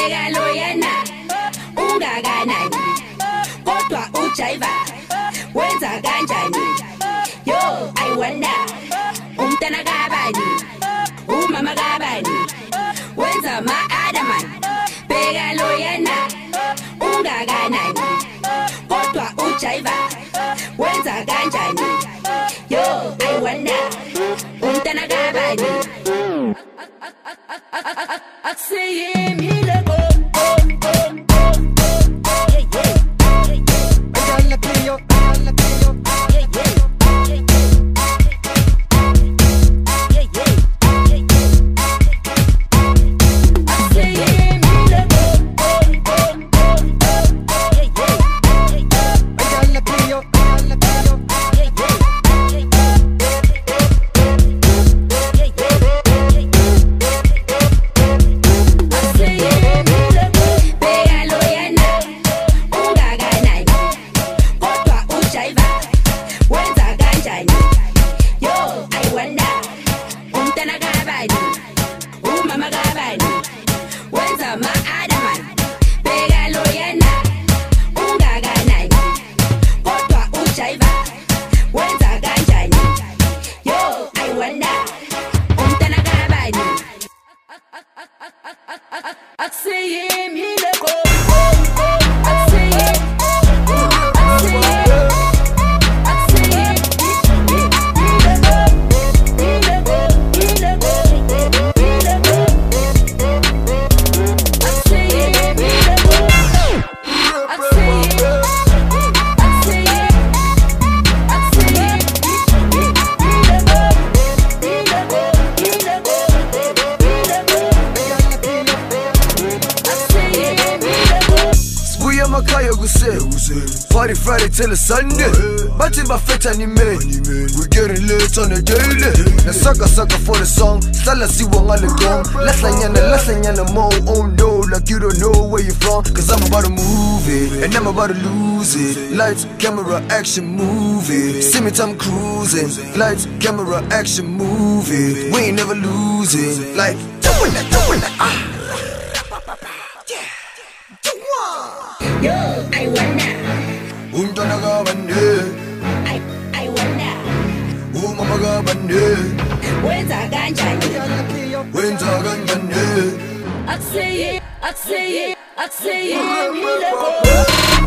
bheka loyana ungakanani kodwa ujayiva wenza kanjani yo I wonder umntana kabani umama kabani wenza ma-adaman bheka loyana ungakanani kodwa ujayiva wenza kanjani yo I wonder umntana kabani akuseyimi Party Friday till it's Sunday. Bathi bafetha ni man. We getting lit on the daily. Na sucker for the song. Sala siwa ngale gong. Lasa nyana mo. Oh no, like you don't know where you from. Cause I'm about to move it, and I'm about to lose it. Lights, camera, action, move it. See me time cruising. Lights, camera, action, move it. We ain't never losing. Like doing that. Yo, I wonder umntwana kabani I wonder umama kabani wenza kanjani akuseyimi leko